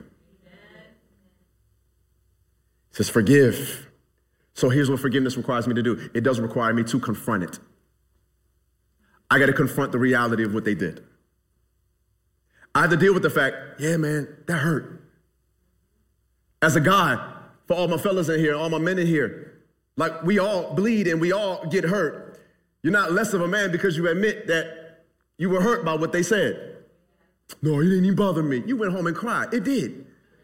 It says forgive. So here's what forgiveness requires me to do. It does require me to confront it. I got to confront the reality of what they did. I have to deal with the fact, yeah, man, that hurt. As a guy, for all my fellas in here, all my men in here, like we all bleed and we all get hurt. You're not less of a man because you admit that you were hurt by what they said. No, it didn't even bother me. You went home and cried. It did.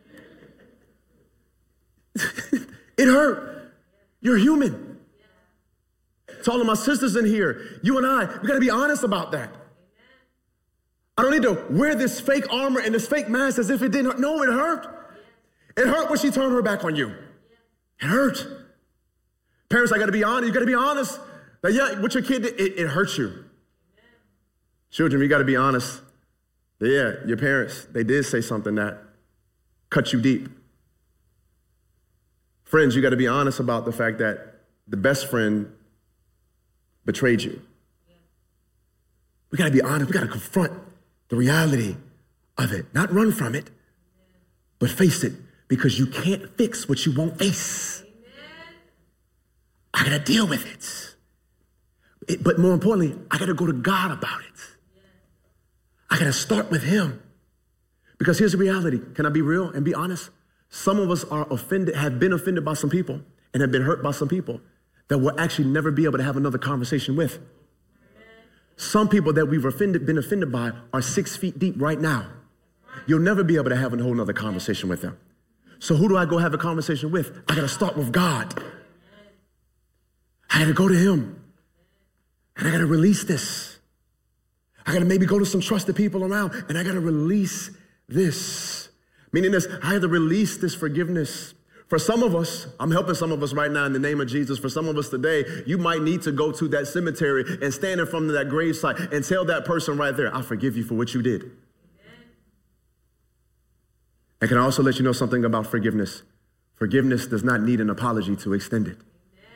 It hurt. You're human. To all of my sisters in here, you and I, we got to be honest about that. I don't need to wear this fake armor and this fake mask as if it didn't hurt. No, it hurt. It hurt when she turned her back on you. It hurt. Parents, I got to be honest. You got to be honest. That, yeah, what your kid did, it, it hurts you. Children, you got to be honest. That, yeah, your parents, they did say something that cut you deep. Friends, you got to be honest about the fact that the best friend betrayed you. We got to be honest. We got to confront the reality of it. Not run from it, but face it, because you can't fix what you won't face. I got to deal with it. it. But more importantly, I got to go to God about it. I got to start with him. Because here's the reality. Can I be real and be honest? Some of us are offended, have been offended by some people and have been hurt by some people that we'll actually never be able to have another conversation with. Some people that we've offended, been offended by are six feet deep right now. You'll never be able to have a whole nother conversation with them. So who do I go have a conversation with? I got to start with God. I got to go to him. And I got to release this. I got to maybe go to some trusted people around, and I got to release this. Meaning this, I have to release this forgiveness. For some of us, I'm helping some of us right now in the name of Jesus. For some of us today, you might need to go to that cemetery and stand in front of that gravesite and tell that person right there, I forgive you for what you did. I can also let you know something about forgiveness. Forgiveness does not need an apology to extend it.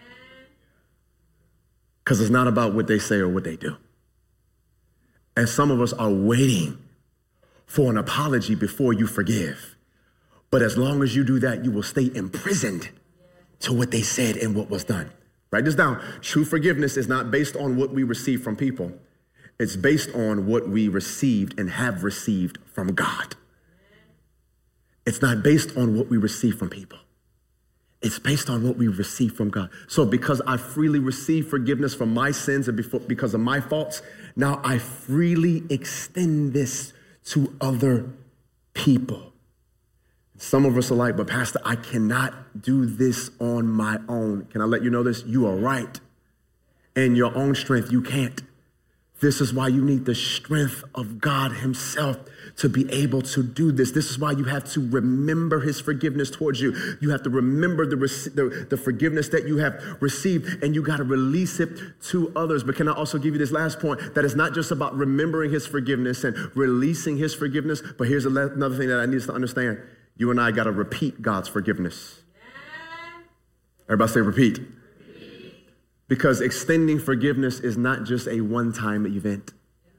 Because it's not about what they say or what they do. And some of us are waiting for an apology before you forgive. But as long as you do that, you will stay imprisoned to what they said and what was done. Write this down. True forgiveness is not based on what we receive from people. It's based on what we received and have received from God. It's not based on what we receive from people. It's based on what we receive from God. So because I freely receive forgiveness from my sins and before, because of my faults, now I freely extend this to other people. Some of us are like, but Pastor, I cannot do this on my own. Can I let you know this? You are right. In your own strength, you can't. This is why you need the strength of God himself to be able to do this. This is why you have to remember his forgiveness towards you. You have to remember the, the, the forgiveness that you have received, and you got to release it to others. But can I also give you this last point, that it's not just about remembering his forgiveness and releasing his forgiveness, but here's another thing that I need us to understand. You and I got to repeat God's forgiveness. Everybody say repeat. repeat. Because extending forgiveness is not just a one-time event.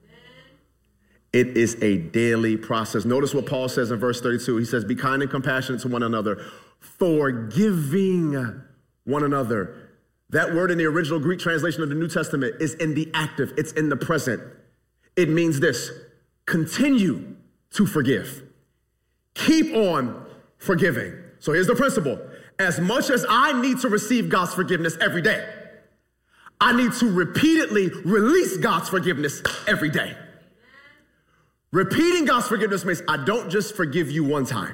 It is a daily process. Notice what Paul says in verse thirty-two. He says, be kind and compassionate to one another, forgiving one another. That word in the original Greek translation of the New Testament is in the active. It's in the present. It means this: continue to forgive. Keep on forgiving. So here's the principle. As much as I need to receive God's forgiveness every day, I need to repeatedly release God's forgiveness every day. Repeating God's forgiveness means I don't just forgive you one time.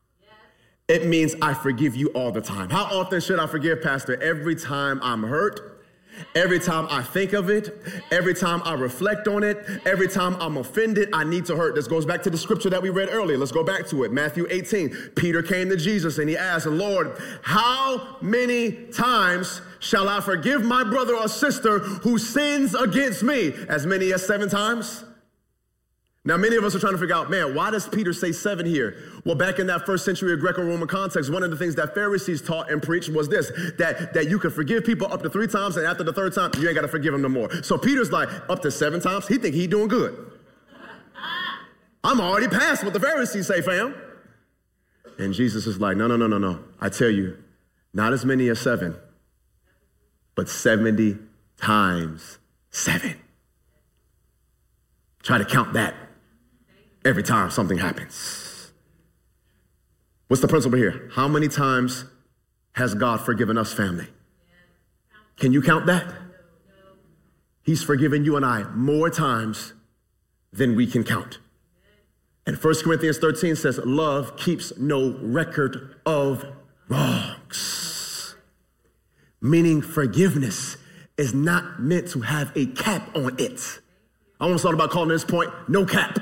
It means I forgive you all the time. How often should I forgive, Pastor? Every time I'm hurt. Every time I think of it, every time I reflect on it, every time I'm offended, I need to hurt. This goes back to the scripture that we read earlier. Let's go back to it. Matthew eighteen. Peter came to Jesus and he asked, Lord, how many times shall I forgive my brother or sister who sins against me? As many as seven times? Now, many of us are trying to figure out, man, why does Peter say seven here? Well, back in that first century Greco-Roman context, one of the things that Pharisees taught and preached was this, that, that you could forgive people up to three times, and after the third time, you ain't got to forgive them no more. So Peter's like, up to seven times? He think he doing good. I'm already past what the Pharisees say, fam. And Jesus is like, no, no, no, no, no. I tell you, not as many as seven, but seventy times seven. Try to count that every time something happens. What's the principle here? How many times has God forgiven us, family? Can you count that? He's forgiven you and I more times than we can count. And First Corinthians thirteen says, love keeps no record of wrongs. Meaning forgiveness is not meant to have a cap on it. I almost thought about calling this point, no cap.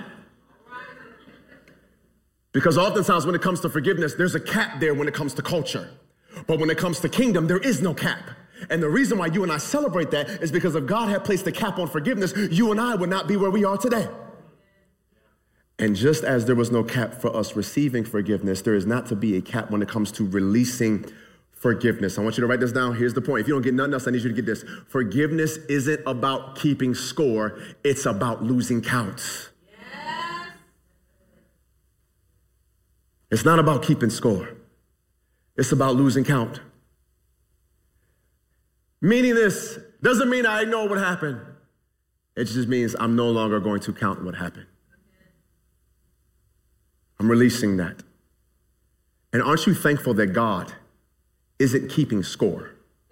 Because oftentimes when it comes to forgiveness, there's a cap there when it comes to culture. But when it comes to kingdom, there is no cap. And the reason why you and I celebrate that is because if God had placed a cap on forgiveness, you and I would not be where we are today. And just as there was no cap for us receiving forgiveness, there is not to be a cap when it comes to releasing forgiveness. I want you to write this down. Here's the point. If you don't get nothing else, I need you to get this. Forgiveness isn't about keeping score. It's about losing count. Yes. It's not about keeping score. It's about losing count. Meaning this doesn't mean I ignore what happened. It just means I'm no longer going to count what happened. I'm releasing that. And aren't you thankful that God isn't keeping score?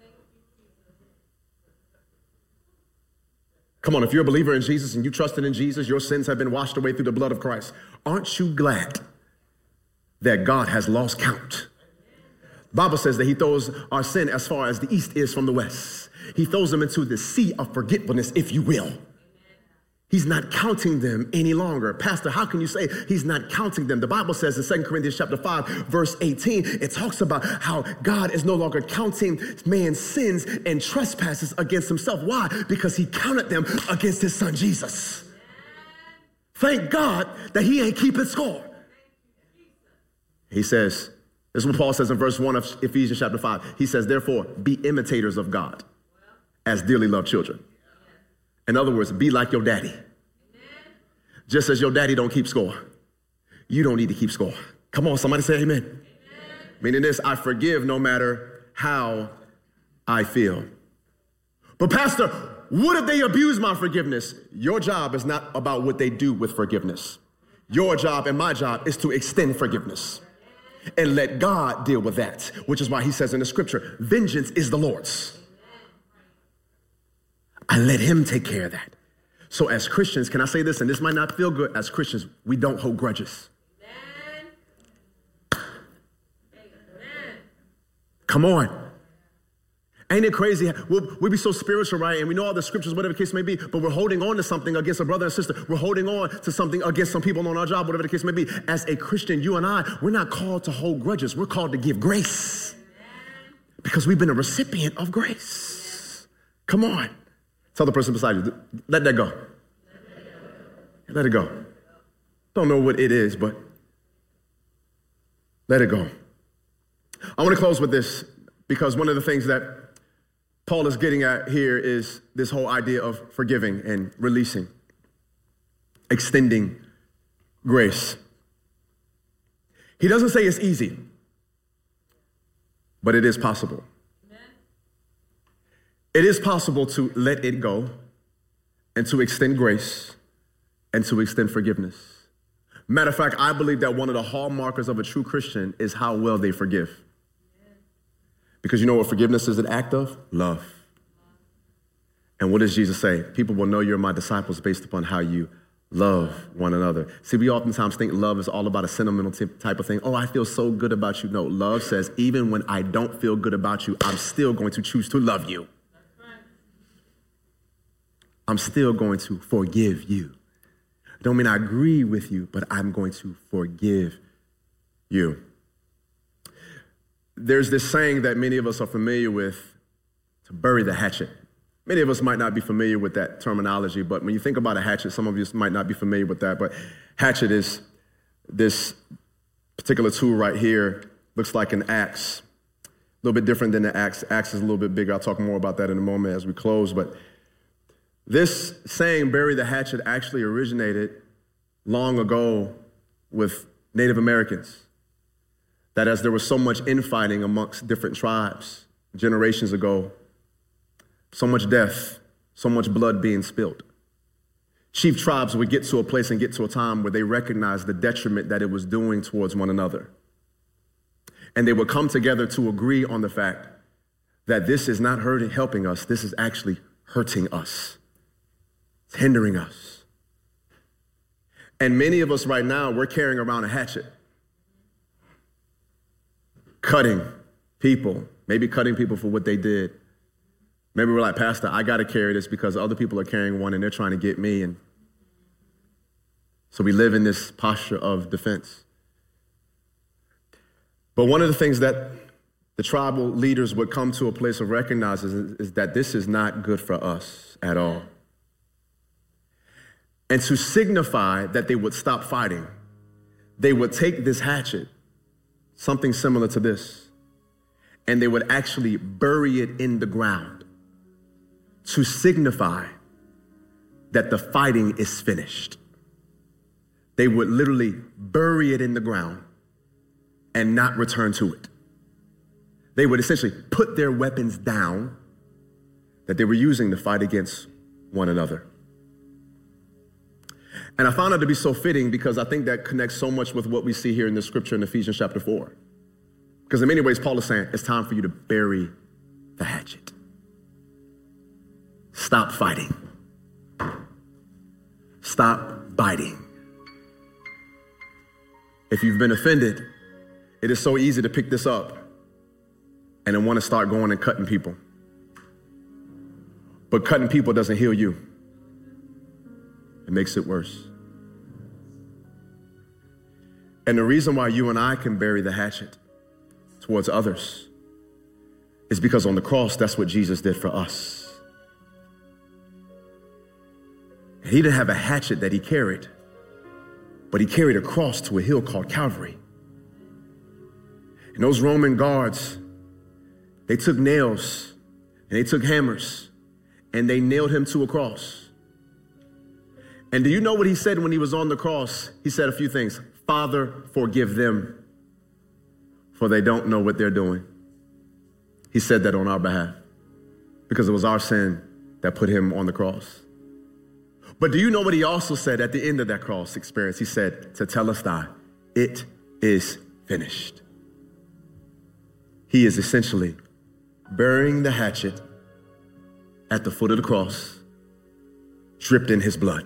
Come on, if you're a believer in Jesus and you trusted in Jesus, your sins have been washed away through the blood of Christ. Aren't you glad that God has lost count? The Bible says that he throws our sin as far as the east is from the west. He throws them into the sea of forgetfulness, if you will. He's not counting them any longer. Pastor, how can you say he's not counting them? The Bible says in Second Corinthians chapter five, verse eighteen, it talks about how God is no longer counting man's sins and trespasses against himself. Why? Because he counted them against his son, Jesus. Thank God that he ain't keeping score. He says, this is what Paul says in verse one of Ephesians chapter five. He says, therefore, be imitators of God as dearly loved children. In other words, be like your daddy. Amen. Just as your daddy don't keep score, you don't need to keep score. Come on, somebody say amen. Amen. Meaning this, I forgive no matter how I feel. But Pastor, what if they abuse my forgiveness? Your job is not about what they do with forgiveness. Your job and my job is to extend forgiveness and let God deal with that, which is why he says in the scripture, vengeance is the Lord's. I let him take care of that. So as Christians, can I say this? And this might not feel good. As Christians, we don't hold grudges. Amen. Come on. Ain't it crazy? We'll, we'll be so spiritual, right? And we know all the scriptures, whatever the case may be, but we're holding on to something against a brother and sister. We're holding on to something against some people on our job, whatever the case may be. As a Christian, you and I, we're not called to hold grudges. We're called to give grace because we've been a recipient of grace. Come on. Tell the person beside you, let that go. Let it go. Don't know what it is, but let it go. I want to close with this because one of the things that Paul is getting at here is this whole idea of forgiving and releasing, extending grace. He doesn't say it's easy, but it is possible. It is possible to let it go and to extend grace and to extend forgiveness. Matter of fact, I believe that one of the hallmarkers of a true Christian is how well they forgive. Because you know what forgiveness is an act of? Love. And what does Jesus say? People will know you're my disciples based upon how you love one another. See, we oftentimes think love is all about a sentimental type of thing. Oh, I feel so good about you. No, love says even when I don't feel good about you, I'm still going to choose to love you. I'm still going to forgive you. Don't mean I agree with you, but I'm going to forgive you. There's this saying that many of us are familiar with, to bury the hatchet. Many of us might not be familiar with that terminology, but when you think about a hatchet, some of you might not be familiar with that, but hatchet is this particular tool right here. Looks like an axe. A little bit different than the axe. Axe is a little bit bigger. I'll talk more about that in a moment as we close, but this saying, bury the hatchet, actually originated long ago with Native Americans. That as there was so much infighting amongst different tribes generations ago, so much death, so much blood being spilled. Chief tribes would get to a place and get to a time where they recognized the detriment that it was doing towards one another. And they would come together to agree on the fact that this is not hurting, helping us, this is actually hurting us. Hindering us. And many of us right now, we're carrying around a hatchet. Cutting people, maybe cutting people for what they did. Maybe we're like, Pastor, I got to carry this because other people are carrying one and they're trying to get me. And so we live in this posture of defense. But one of the things that the tribal leaders would come to a place of recognizing is, is that this is not good for us at all. And to signify that they would stop fighting, they would take this hatchet, something similar to this, and they would actually bury it in the ground to signify that the fighting is finished. They would literally bury it in the ground and not return to it. They would essentially put their weapons down that they were using to fight against one another. And I found that to be so fitting because I think that connects so much with what we see here in the scripture in Ephesians chapter four. Because in many ways, Paul is saying, it's time for you to bury the hatchet. Stop fighting. Stop biting. If you've been offended, it is so easy to pick this up and then want to start going and cutting people. But cutting people doesn't heal you. It makes it worse. And the reason why you and I can bury the hatchet towards others is because on the cross, that's what Jesus did for us. And he didn't have a hatchet that he carried, but he carried a cross to a hill called Calvary. And those Roman guards, they took nails and they took hammers and they nailed him to a cross. And do you know what he said when he was on the cross? He said a few things. Father, forgive them, for they don't know what they're doing. He said that on our behalf because it was our sin that put him on the cross. But do you know what he also said at the end of that cross experience? He said, Tetelestai, it is finished. He is essentially burying the hatchet at the foot of the cross, dripped in his blood.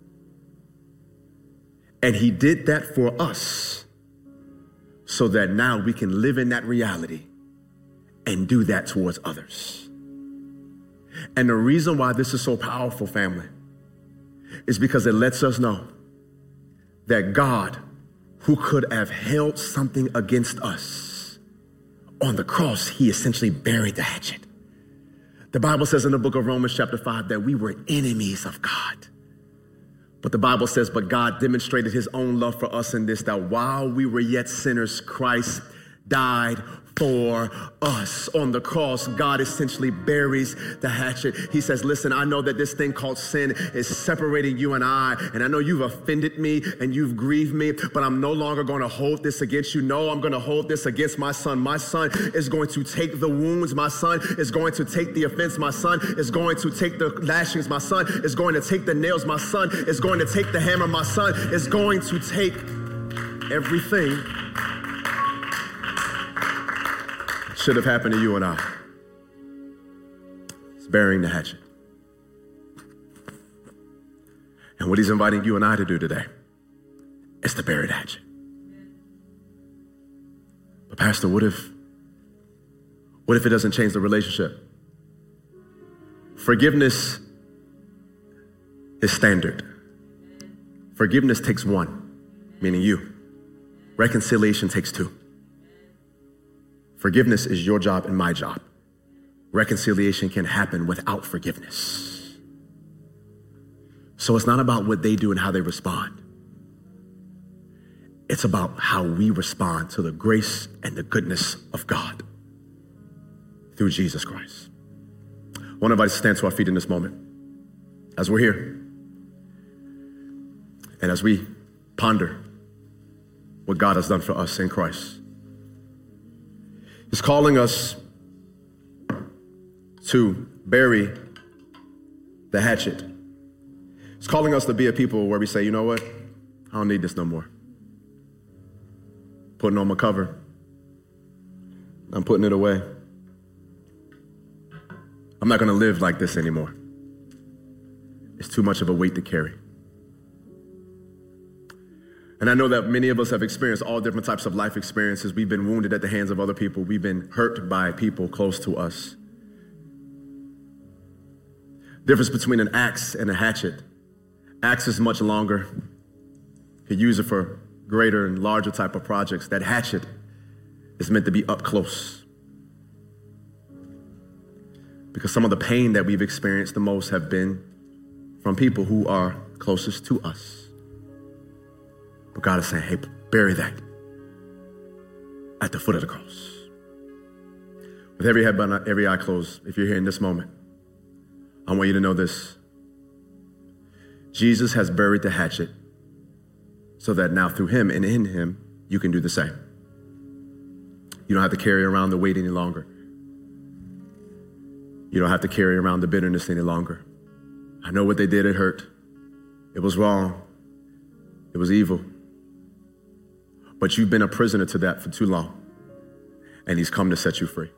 And he did that for us so that now we can live in that reality and do that towards others. And the reason why this is so powerful, family, is because it lets us know that God, who could have held something against us, on the cross, he essentially buried the hatchet. The Bible says in the book of Romans chapter five that we were enemies of God. But the Bible says, but God demonstrated his own love for us in this, that while we were yet sinners, Christ died for us. On the cross, God essentially buries the hatchet. He says, listen, I know that this thing called sin is separating you and I, and I know you've offended me and you've grieved me, but I'm no longer going to hold this against you. No, I'm going to hold this against my son. My son is going to take the wounds. My son is going to take the offense. My son is going to take the lashings. My son is going to take the nails. My son is going to take the hammer. My son is going to take everything should have happened to you and I. It's burying the hatchet. And what he's inviting you and I to do today is to bury the hatchet. But Pastor, what if, what if it doesn't change the relationship? Forgiveness is standard. Forgiveness takes one, meaning you. Reconciliation takes two. Forgiveness is your job and my job. Reconciliation can happen without forgiveness. So it's not about what they do and how they respond. It's about how we respond to the grace and the goodness of God through Jesus Christ. I want everybody to stand to our feet in this moment as we're here and as we ponder what God has done for us in Christ. He's calling us to bury the hatchet. He's calling us to be a people where we say, you know what? I don't need this no more. Putting on my cover. I'm putting it away. I'm not going to live like this anymore. It's too much of a weight to carry. And I know that many of us have experienced all different types of life experiences. We've been wounded at the hands of other people. We've been hurt by people close to us. Difference between an axe and a hatchet. Axe is much longer. You could use it for greater and larger type of projects. That hatchet is meant to be up close. Because some of the pain that we've experienced the most have been from people who are closest to us. But God is saying, hey, bury that at the foot of the cross. With every head bowed, every eye closed, if you're here in this moment, I want you to know this. Jesus has buried the hatchet so that now through him and in him, you can do the same. You don't have to carry around the weight any longer. You don't have to carry around the bitterness any longer. I know what they did, it hurt. It was wrong. It was evil. But you've been a prisoner to that for too long. And he's come to set you free.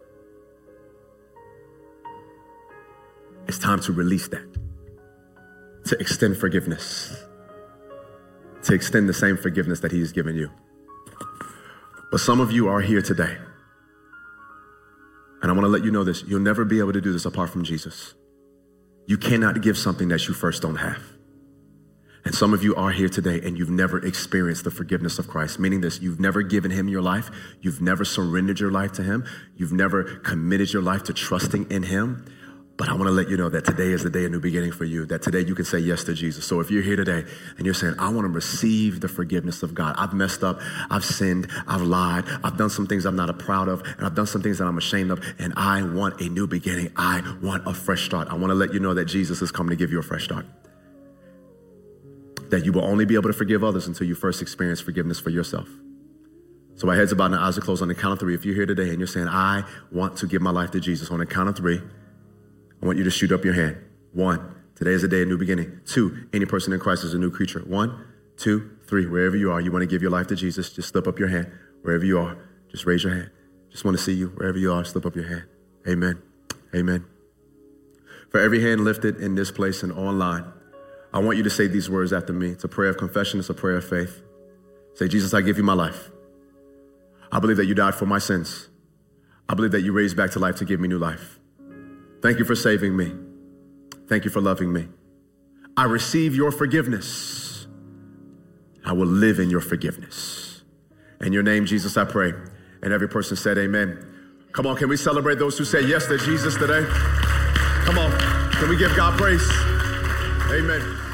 It's time to release that. To extend forgiveness. To extend the same forgiveness that he has given you. But some of you are here today. And I want to let you know this. You'll never be able to do this apart from Jesus. You cannot give something that you first don't have. And some of you are here today and you've never experienced the forgiveness of Christ, meaning this, you've never given him your life. You've never surrendered your life to him. You've never committed your life to trusting in him. But I want to let you know that today is the day of new beginning for you, that today you can say yes to Jesus. So if you're here today and you're saying, I want to receive the forgiveness of God. I've messed up. I've sinned. I've lied. I've done some things I'm not proud of. And I've done some things that I'm ashamed of. And I want a new beginning. I want a fresh start. I want to let you know that Jesus is coming to give you a fresh start. That you will only be able to forgive others until you first experience forgiveness for yourself. So our heads are bowed and our eyes are closed. On the count of three, if you're here today and you're saying, I want to give my life to Jesus, on the count of three, I want you to shoot up your hand. One, today is a day of new beginning. Two, any person in Christ is a new creature. One, two, three, wherever you are, you want to give your life to Jesus, just slip up your hand. Wherever you are, just raise your hand. Just want to see you. Wherever you are, slip up your hand. Amen. Amen. For every hand lifted in this place and online, I want you to say these words after me. It's a prayer of confession. It's a prayer of faith. Say, Jesus, I give you my life. I believe that you died for my sins. I believe that you raised back to life to give me new life. Thank you for saving me. Thank you for loving me. I receive your forgiveness. I will live in your forgiveness. In your name, Jesus, I pray. And every person said amen. Come on, can we celebrate those who say yes to Jesus today? Come on, can we give God praise? Amen.